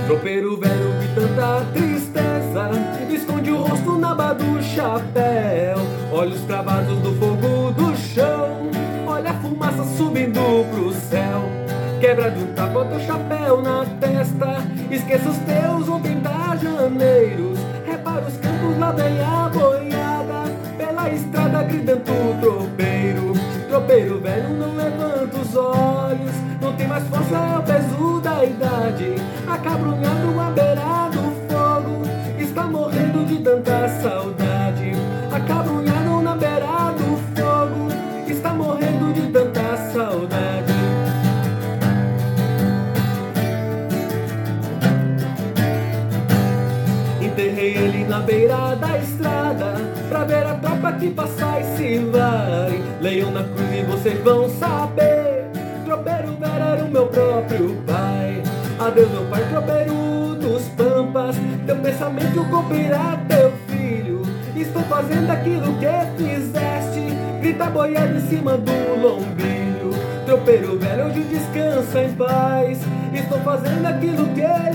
Tropeiro velho de tanta tristeza, esconde o rosto na aba do chapéu. Olhos cravados do fogo do chão, olha a fumaça subindo pro céu. Quebra de um tapa teu chapéu na testa, esqueça os teus 80 janeiros. Repara os campos, lá vem a boiada, pela estrada gritando o tropeiro. Tropeiro velho não levanta os olhos, não tem mais força, é o peso da idade. Acabrunhado à beira do fogo, está morrendo de tanta saudade. Acabrunhado na beira do fogo, está morrendo de tanta saudade. Enterrei ele na beira da estrada, pra ver a tropa que passa e se vai. Leiam na cruz e vocês vão saber, tropeiro velho era o meu próprio pai. Adeus meu pai, tropeiro dos pampas, teu pensamento cumprirá teu filho. Estou fazendo aquilo que fizeste, grita boiado em cima do lombilho. Tropeiro velho, hoje descansa em paz, estou fazendo aquilo que